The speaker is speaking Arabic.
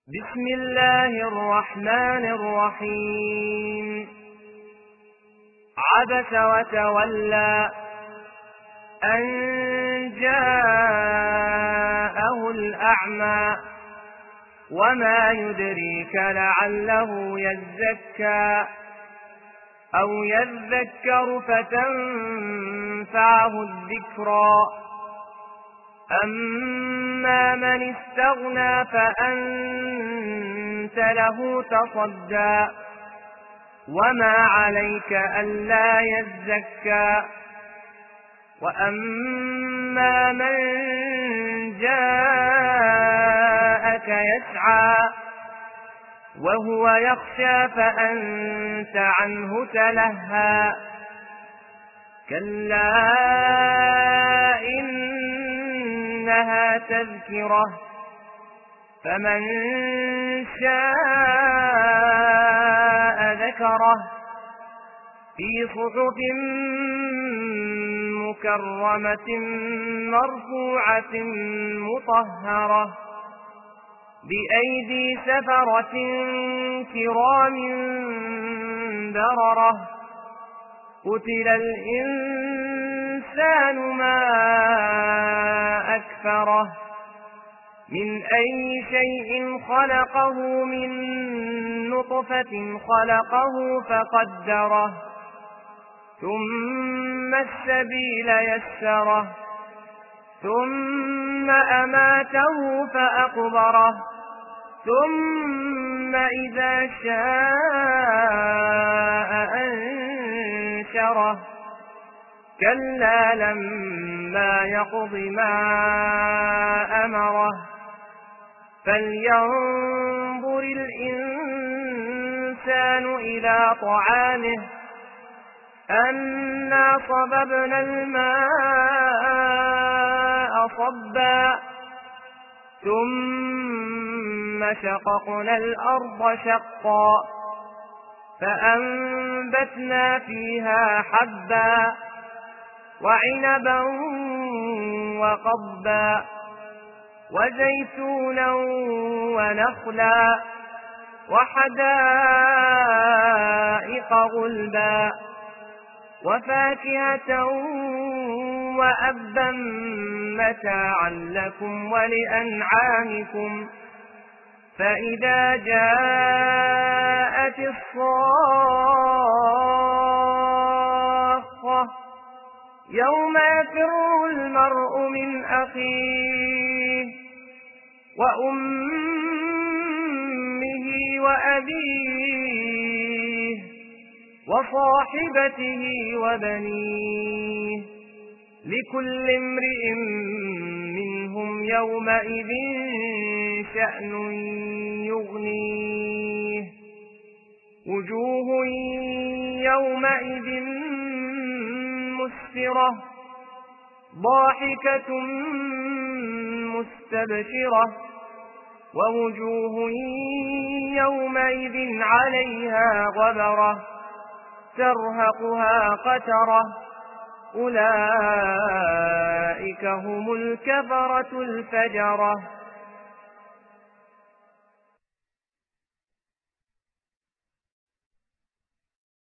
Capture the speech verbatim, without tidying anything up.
بسم الله الرحمن الرحيم. عبس وتولى أن جاءه الأعمى وما يدريك لعله يزكى أو يذكر فتنفعه الذكرى. أما من استغنى فأنت له تصدى وما عليك ألا يزكى. وأما من جاءك يسعى وهو يخشى فأنت عنه تلهى. كلا إنها تذكرة فمن شاء ذكره في صحف مكرمة مرفوعة مطهرة بأيدي سفرة كرام بررة. قتل الإنسان ما أكفره من أي شيء خلقه من نطفة خلقه فقدره ثم السبيل يسره ثم أماته فأقبره ثم إذا شاء أنشره. كلا لما يقض ما أمره فلينظر الإنسان إلى طعامه أنا صببنا الماء صبا ثم شققنا الأرض شقا فأنبتنا فيها حبا وعنبا وقضبا وزيتونا ونخلا وحدائق غلبا وفاكهة وأبا متاعا لكم ولأنعامكم. فإذا جاءت الصاخة يوم يفر المرء من أخيه وأمه وأبيه وصاحبته وبنيه لكل امرئ منهم يومئذ شأن يغنيه. وجوه يومئذ مسفرة ضاحكة مستبشرة ووجوه يومئذ عليها غبرة ترهقها قترة أولئك هم الكفرة الفجرة.